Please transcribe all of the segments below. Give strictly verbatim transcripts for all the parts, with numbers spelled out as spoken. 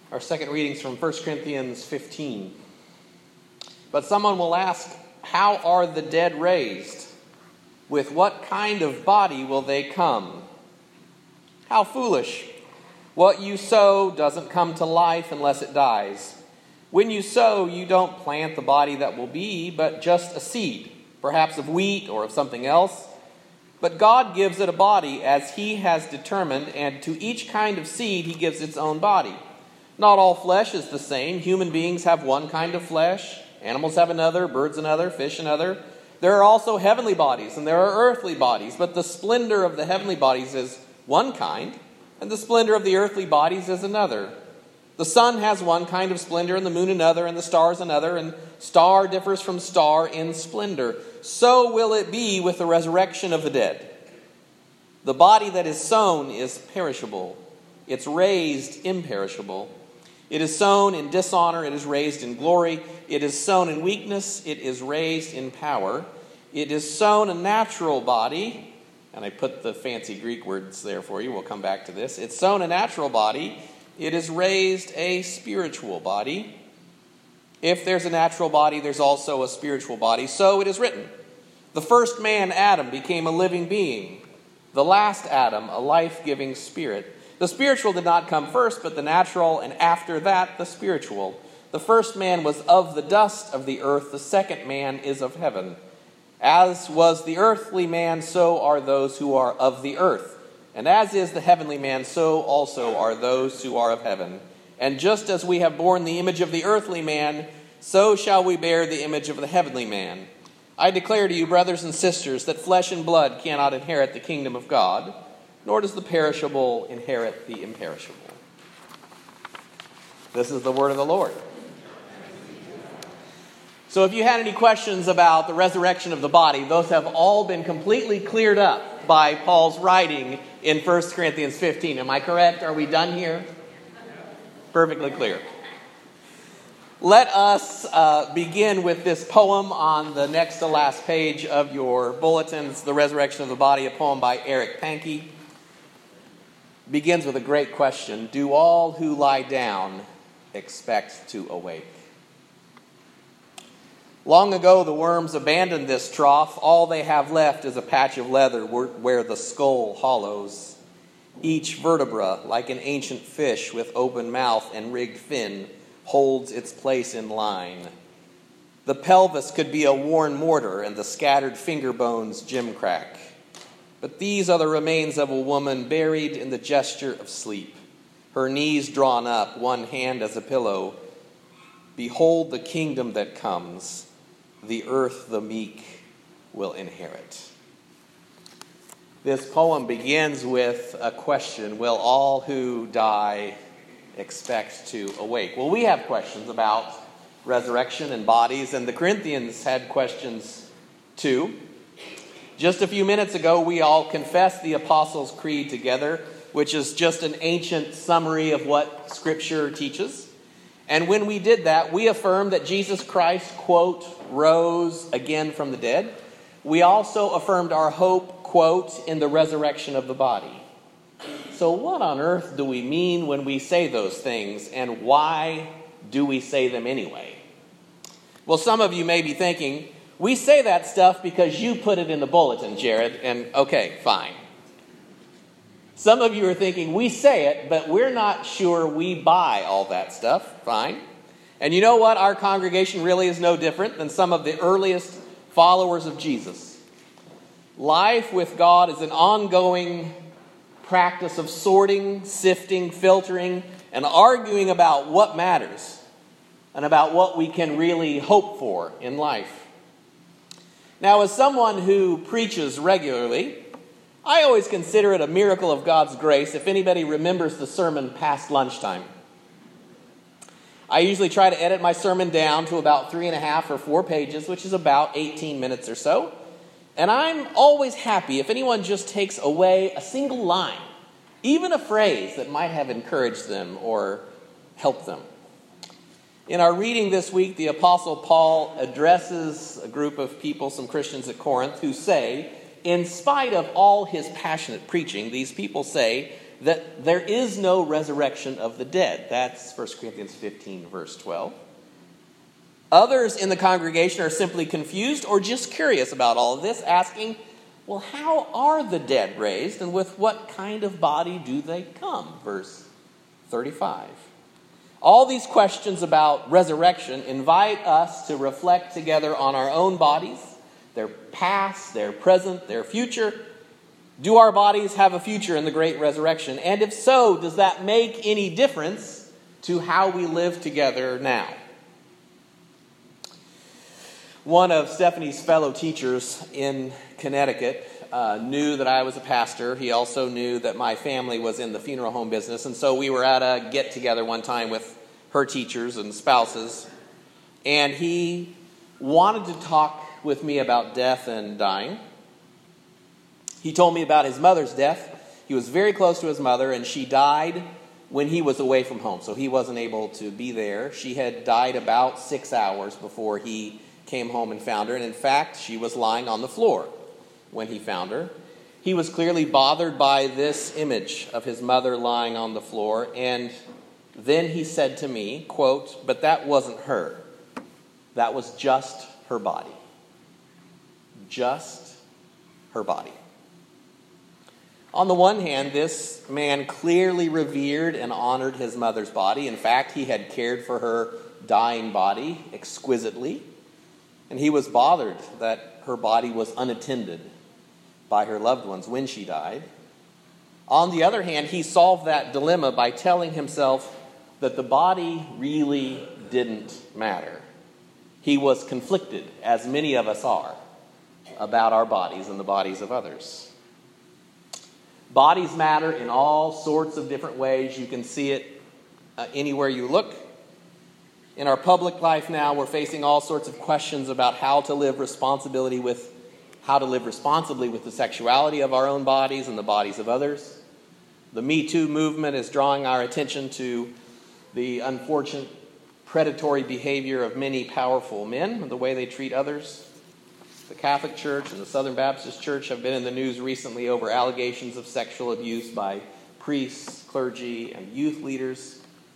Our second reading is from First Corinthians fifteen. But someone will ask, how are the dead raised? With what kind of body will they come? How foolish! What you sow doesn't come to life unless it dies. When you sow, you don't plant the body that will be, but just a seed, perhaps of wheat or of something else. But God gives it a body as he has determined, and to each kind of seed he gives its own body. Not all flesh is the same. Human beings have one kind of flesh. Animals have another, birds another, fish another. There are also heavenly bodies and there are earthly bodies, but the splendor of the heavenly bodies is one kind, and the splendor of the earthly bodies is another. The sun has one kind of splendor, and the moon another, and the stars another, and star differs from star in splendor. So will it be with the resurrection of the dead. The body that is sown is perishable. It's raised imperishable. It is sown in dishonor, it is raised in glory. It is sown in weakness, it is raised in power. It is sown a natural body, and I put the fancy Greek words there for you, we'll come back to this. It's sown a natural body, it is raised a spiritual body. If there's a natural body, there's also a spiritual body. So it is written, the first man, Adam, became a living being. The last Adam, a life-giving spirit. The spiritual did not come first, but the natural, and after that, the spiritual. The first man was of the dust of the earth. The second man is of heaven. As was the earthly man, so are those who are of the earth. And as is the heavenly man, so also are those who are of heaven. And just as we have borne the image of the earthly man, so shall we bear the image of the heavenly man. I declare to you, brothers and sisters, that flesh and blood cannot inherit the kingdom of God, nor does the perishable inherit the imperishable. This is the word of the Lord. So if you had any questions about the resurrection of the body, those have all been completely cleared up by Paul's writing in First Corinthians fifteen. Am I correct? Are we done here? Perfectly clear. Let us uh, begin with this poem on the next to last page of your bulletins, The Resurrection of the Body, a poem by Eric Pankey. Begins with a great question. Do all who lie down expect to awake? Long ago, the worms abandoned this trough. All they have left is a patch of leather where the skull hollows. Each vertebra, like an ancient fish with open mouth and rigged fin, holds its place in line. The pelvis could be a worn mortar and the scattered finger bones gimcrack. But these are the remains of a woman buried in the gesture of sleep, her knees drawn up, one hand as a pillow. Behold the kingdom that comes, the earth the meek will inherit. This poem begins with a question: will all who die expect to awake? Well, we have questions about resurrection and bodies, and the Corinthians had questions too. Just a few minutes ago, we all confessed the Apostles' Creed together, which is just an ancient summary of what Scripture teaches. And when we did that, we affirmed that Jesus Christ, quote, rose again from the dead. We also affirmed our hope, quote, in the resurrection of the body. So what on earth do we mean when we say those things, and why do we say them anyway? Well, some of you may be thinking, we say that stuff because you put it in the bulletin, Jared, and okay, fine. Some of you are thinking, we say it, but we're not sure we buy all that stuff. Fine. And you know what? Our congregation really is no different than some of the earliest followers of Jesus. Life with God is an ongoing practice of sorting, sifting, filtering, and arguing about what matters and about what we can really hope for in life. Now, as someone who preaches regularly, I always consider it a miracle of God's grace if anybody remembers the sermon past lunchtime. I usually try to edit my sermon down to about three and a half or four pages, which is about eighteen minutes or so. And I'm always happy if anyone just takes away a single line, even a phrase that might have encouraged them or helped them. In our reading this week, the Apostle Paul addresses a group of people, some Christians at Corinth, who say, in spite of all his passionate preaching, these people say, that there is no resurrection of the dead. That's First Corinthians fifteen, verse twelve. Others in the congregation are simply confused or just curious about all of this, asking, well, how are the dead raised, and with what kind of body do they come? Verse thirty-five. All these questions about resurrection invite us to reflect together on our own bodies, their past, their present, their future. Do our bodies have a future in the great resurrection? And if so, does that make any difference to how we live together now? One of Stephanie's fellow teachers in Connecticut uh, knew that I was a pastor. He also knew that my family was in the funeral home business. And so we were at a get-together one time with her teachers and spouses. And he wanted to talk with me about death and dying. He told me about his mother's death. He was very close to his mother, and she died when he was away from home. So he wasn't able to be there. She had died about six hours before he came home and found her. And in fact, she was lying on the floor when he found her. He was clearly bothered by this image of his mother lying on the floor. And then he said to me, quote, "But that wasn't her. That was just her body. Just her body." On the one hand, this man clearly revered and honored his mother's body. In fact, he had cared for her dying body exquisitely. And he was bothered that her body was unattended by her loved ones when she died. On the other hand, he solved that dilemma by telling himself that the body really didn't matter. He was conflicted, as many of us are, about our bodies and the bodies of others. Bodies matter in all sorts of different ways. You can see it uh, anywhere you look. In our public life now, we're facing all sorts of questions about how to live responsibility with, how to live responsibly with the sexuality of our own bodies and the bodies of others. The Me Too movement is drawing our attention to the unfortunate predatory behavior of many powerful men and the way they treat others. The Catholic Church and the Southern Baptist Church have been in the news recently over allegations of sexual abuse by priests, clergy, and youth leaders.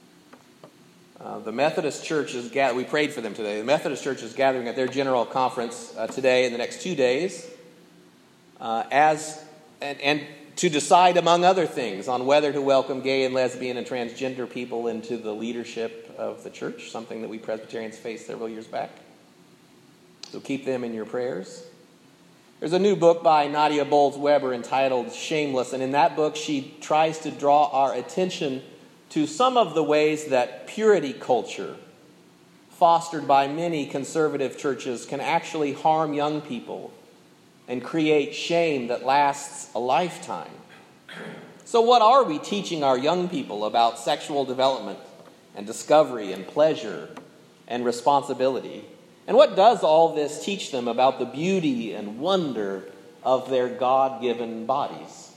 Uh, the Methodist Church is gathering, we prayed for them today. The Methodist Church is gathering at their general conference uh, today in the next two days uh, as and, and to decide, among other things, on whether to welcome gay and lesbian and transgender people into the leadership of the church, something that we Presbyterians faced several years back. So keep them in your prayers. There's a new book by Nadia Bolz-Weber entitled Shameless, and in that book she tries to draw our attention to some of the ways that purity culture, fostered by many conservative churches, can actually harm young people and create shame that lasts a lifetime. So what are we teaching our young people about sexual development and discovery and pleasure and responsibility? And what does all this teach them about the beauty and wonder of their God-given bodies?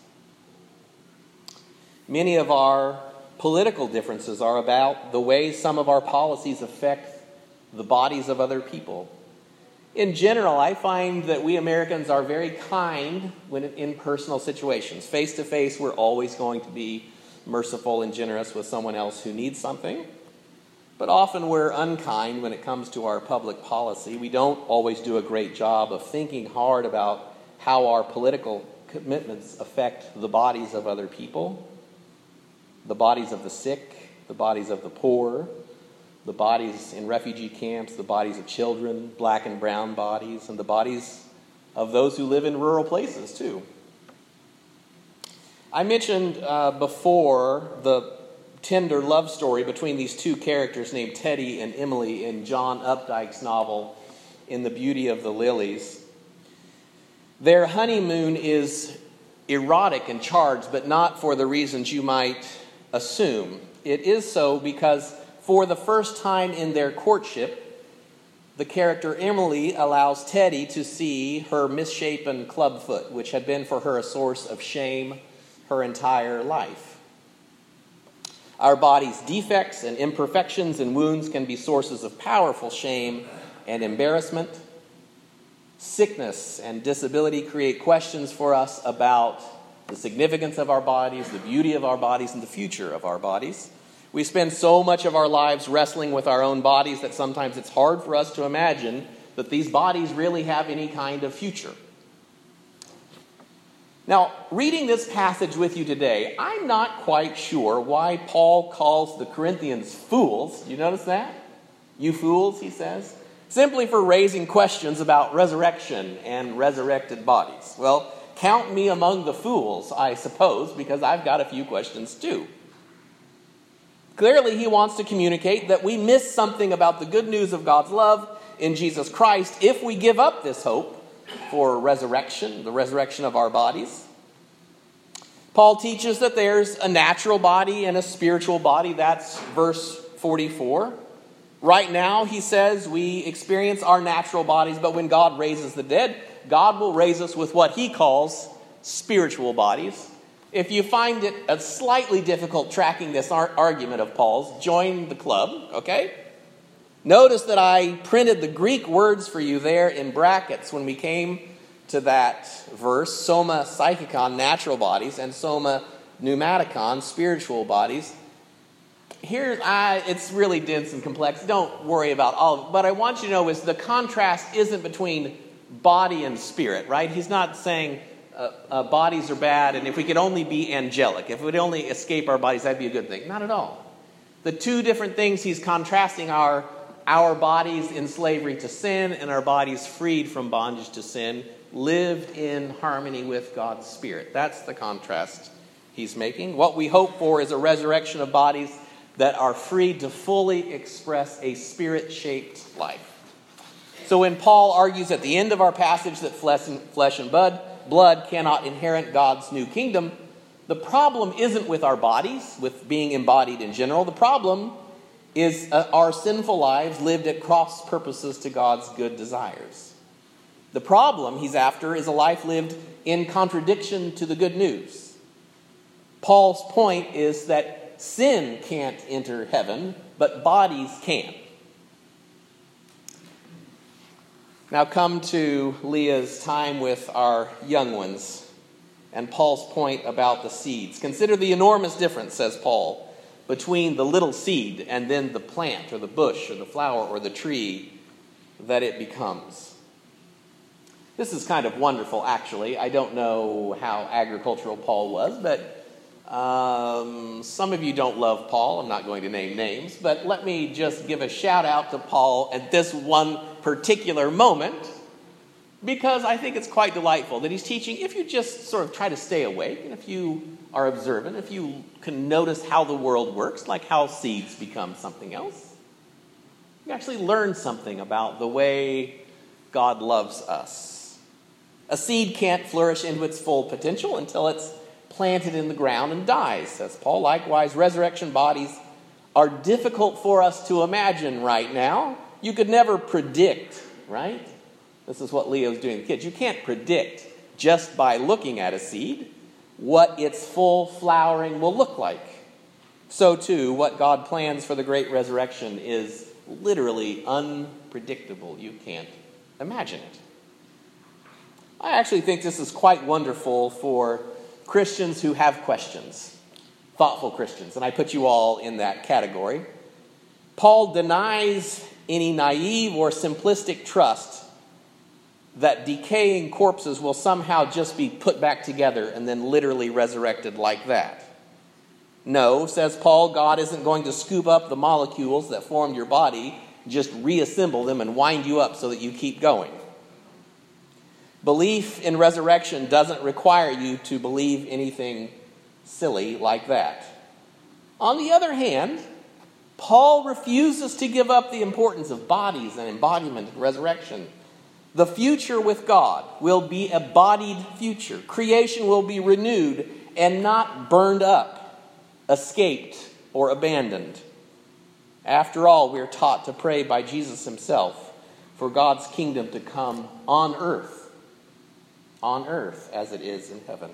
Many of our political differences are about the way some of our policies affect the bodies of other people. In general, I find that we Americans are very kind when in personal situations. Face to face, we're always going to be merciful and generous with someone else who needs something. But often we're unkind when it comes to our public policy. We don't always do a great job of thinking hard about how our political commitments affect the bodies of other people. The bodies of the sick, the bodies of the poor, the bodies in refugee camps, the bodies of children, black and brown bodies, and the bodies of those who live in rural places too. I mentioned uh, before the tender love story between these two characters named Teddy and Emily in John Updike's novel, In the Beauty of the Lilies. Their honeymoon is erotic and charged, but not for the reasons you might assume. It is so because for the first time in their courtship, the character Emily allows Teddy to see her misshapen clubfoot, which had been for her a source of shame her entire life. Our body's defects and imperfections and wounds can be sources of powerful shame and embarrassment. Sickness and disability create questions for us about the significance of our bodies, the beauty of our bodies, and the future of our bodies. We spend so much of our lives wrestling with our own bodies that sometimes it's hard for us to imagine that these bodies really have any kind of future. Now, reading this passage with you today, I'm not quite sure why Paul calls the Corinthians fools. You notice that? You fools, he says. Simply for raising questions about resurrection and resurrected bodies. Well, count me among the fools, I suppose, because I've got a few questions too. Clearly, he wants to communicate that we miss something about the good news of God's love in Jesus Christ if we give up this hope for resurrection, the resurrection of our bodies. Paul teaches that there's a natural body and a spiritual body. That's verse forty-four. Right now, he says, we experience our natural bodies, but when God raises the dead, God will raise us with what he calls spiritual bodies. If you find it a slightly difficult tracking this argument of Paul's, join the club, okay? Notice that I printed the Greek words for you there in brackets when we came to that verse, soma psychikon, natural bodies, and soma pneumatikon, spiritual bodies. Here, I, it's really dense and complex. Don't worry about all of it. What I want you to know is the contrast isn't between body and spirit, right? He's not saying uh, uh, bodies are bad, and if we could only be angelic, if we'd only escape our bodies, that'd be a good thing. Not at all. The two different things he's contrasting are our bodies in slavery to sin and our bodies freed from bondage to sin, lived in harmony with God's Spirit. That's the contrast he's making. What we hope for is a resurrection of bodies that are free to fully express a spirit-shaped life. So when Paul argues at the end of our passage that flesh and, flesh and blood, blood cannot inherit God's new kingdom, the problem isn't with our bodies, with being embodied in general. The problem is uh, our sinful lives lived at cross purposes to God's good desires. The problem he's after is a life lived in contradiction to the good news. Paul's point is that sin can't enter heaven, but bodies can. Now come to Leah's time with our young ones and Paul's point about the seeds. Consider the enormous difference, says Paul, between the little seed and then the plant or the bush or the flower or the tree that it becomes. This is kind of wonderful, actually. I don't know how agricultural Paul was, but Um, some of you don't love Paul. I'm not going to name names, but let me just give a shout out to Paul at this one particular moment, because I think it's quite delightful that he's teaching. If you just sort of try to stay awake, and if you are observant, if you can notice how the world works, like how seeds become something else, you actually learn something about the way God loves us. A seed can't flourish into its full potential until it's planted in the ground and dies, says Paul. Likewise, resurrection bodies are difficult for us to imagine right now. You could never predict, right? This is what Leo's doing to kids. You can't predict just by looking at a seed what its full flowering will look like. So too, what God plans for the great resurrection is literally unpredictable. You can't imagine it. I actually think this is quite wonderful for Christians who have questions, thoughtful Christians, and I put you all in that category. Paul denies any naive or simplistic trust that decaying corpses will somehow just be put back together and then literally resurrected like that. No, says Paul, God isn't going to scoop up the molecules that formed your body, just reassemble them and wind you up so that you keep going. Belief in resurrection doesn't require you to believe anything silly like that. On the other hand, Paul refuses to give up the importance of bodies and embodiment and resurrection. The future with God will be a bodied future. Creation will be renewed and not burned up, escaped, or abandoned. After all, we are taught to pray by Jesus himself for God's kingdom to come on earth. On earth as it is in heaven.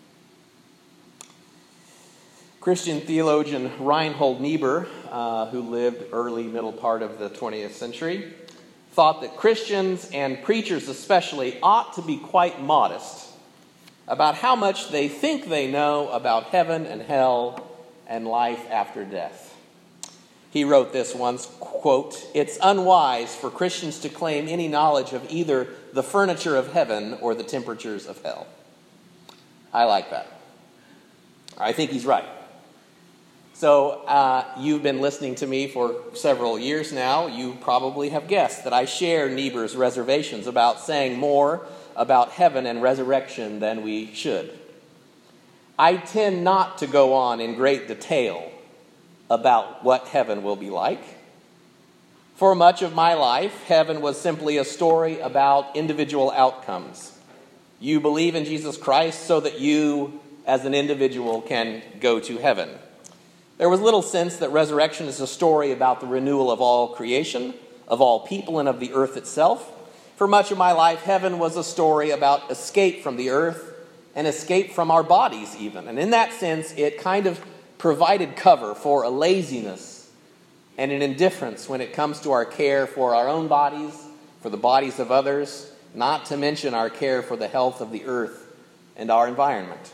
Christian theologian Reinhold Niebuhr, uh, who lived early middle part of the twentieth century, thought that Christians and preachers especially ought to be quite modest about how much they think they know about heaven and hell and life after death. He wrote this once, quote, "It's unwise for Christians to claim any knowledge of either the furniture of heaven or the temperatures of hell." I like that. I think he's right. So uh, you've been listening to me for several years now. You probably have guessed that I share Niebuhr's reservations about saying more about heaven and resurrection than we should. I tend not to go on in great detail about what heaven will be like. For much of my life, heaven was simply a story about individual outcomes. You believe in Jesus Christ so that you, as an individual, can go to heaven. There was little sense that resurrection is a story about the renewal of all creation, of all people, and of the earth itself. For much of my life, heaven was a story about escape from the earth and escape from our bodies even. And in that sense, it kind of provided cover for a laziness and an indifference when it comes to our care for our own bodies, for the bodies of others, not to mention our care for the health of the earth and our environment.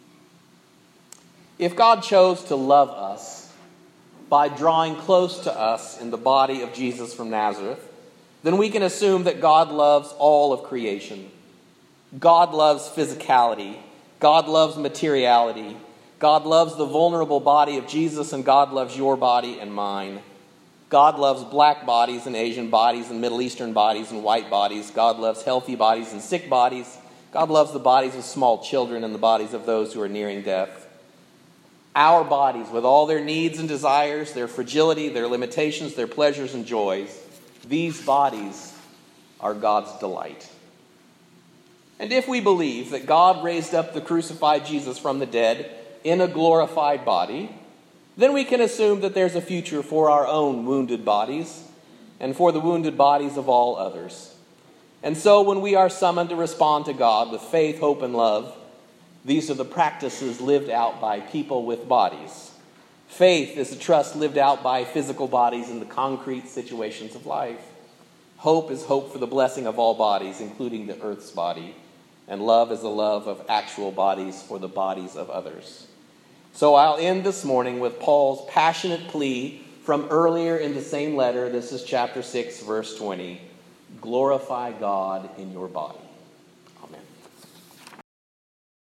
If God chose to love us by drawing close to us in the body of Jesus from Nazareth, then we can assume that God loves all of creation. God loves physicality. God loves materiality. God loves the vulnerable body of Jesus, and God loves your body and mine. God loves black bodies and Asian bodies and Middle Eastern bodies and white bodies. God loves healthy bodies and sick bodies. God loves the bodies of small children and the bodies of those who are nearing death. Our bodies, with all their needs and desires, their fragility, their limitations, their pleasures and joys, these bodies are God's delight. And if we believe that God raised up the crucified Jesus from the dead in a glorified body, then we can assume that there's a future for our own wounded bodies and for the wounded bodies of all others. And so when we are summoned to respond to God with faith, hope, and love, these are the practices lived out by people with bodies. Faith is a trust lived out by physical bodies in the concrete situations of life. Hope is hope for the blessing of all bodies, including the earth's body. And love is the love of actual bodies for the bodies of others. So I'll end this morning with Paul's passionate plea from earlier in the same letter. This is chapter six, verse twenty. Glorify God in your body.